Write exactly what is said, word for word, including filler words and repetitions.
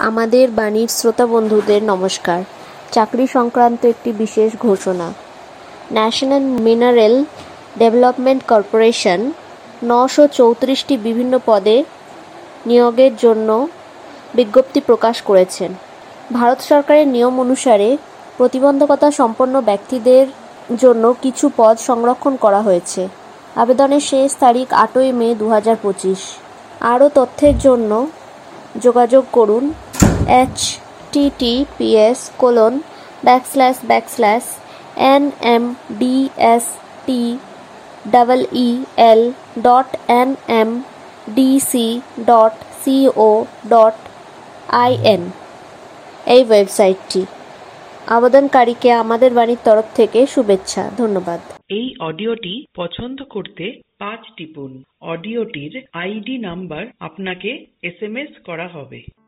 আমাদের বাণীর শ্রোতা বন্ধুদের নমস্কার। চাকরি সংক্রান্ত একটি বিশেষ ঘোষণা। ন্যাশনাল মিনারেল ডেভেলপমেন্ট কর্পোরেশন নশো চৌত্রিশটি বিভিন্ন পদে নিয়োগের জন্য বিজ্ঞপ্তি প্রকাশ করেছেন। ভারত সরকারের নিয়ম অনুসারে প্রতিবন্ধকতা সম্পন্ন ব্যক্তিদের জন্য কিছু পদ সংরক্ষণ করা হয়েছে। আবেদনের শেষ তারিখ আটই মে দু হাজার পঁচিশ। আরও তথ্যের জন্য যোগাযোগ করুন H T T P S colon backslash backslash N M D S T double E L dot N M D C dot CO dot I N এই ওয়েবসাইটটি। আবেদনকারীকে আমাদের বাণীর তরফ থেকে শুভেচ্ছা। ধন্যবাদ। এই অডিওটি পছন্দ করতে পাঁচ টিপুন। অডিওটির আইডি নাম্বার আপনাকে এস এম এস করা হবে।